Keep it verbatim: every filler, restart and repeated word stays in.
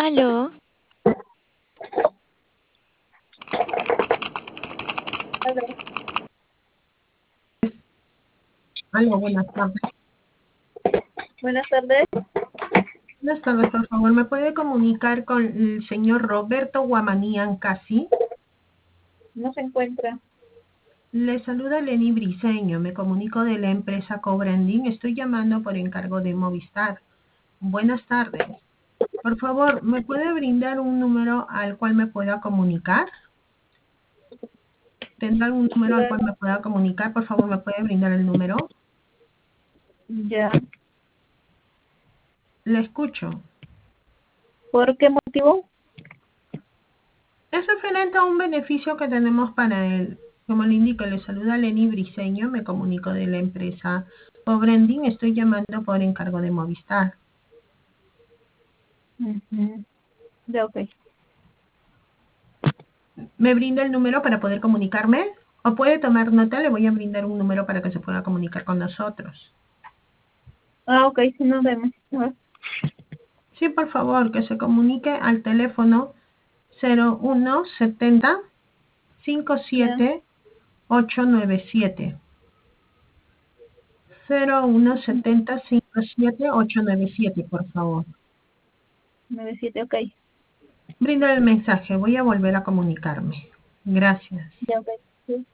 Aló, Hola. Aló, buenas tardes. Buenas tardes. Buenas tardes, por favor. ¿Me puede comunicar con el señor Roberto Guamanian Casi? No se encuentra. Le saluda Lenny Briceño. Me comunico de la empresa Cobranding. Estoy llamando por encargo de Movistar. Buenas tardes. Por favor, ¿me puede brindar un número al cual me pueda comunicar? ¿Tendrá algún número al cual Claro, me pueda comunicar? Por favor, ¿me puede brindar el número? ya. Le escucho. ¿Por qué motivo? Es referente a un beneficio que tenemos para él. Como le indico, le saluda Lenny Briceño, me comunico de la empresa Cobranding, estoy llamando por encargo de Movistar. Ujú. Ya, ok. ¿Me brinda el número para poder comunicarme? O puede tomar nota, le voy a brindar un número para que se pueda comunicar con nosotros. Ah, ok, sí, nos vemos. Ah, Sí, por favor, que se comunique al teléfono cero uno setenta cincuenta y ya, siete ochocientos noventa y siete. cero uno setenta cincuenta y siete ochocientos noventa y siete, por favor. nueve siete, ok. Brindo el mensaje, voy a volver a comunicarme. Gracias. Ya, ok. Sí.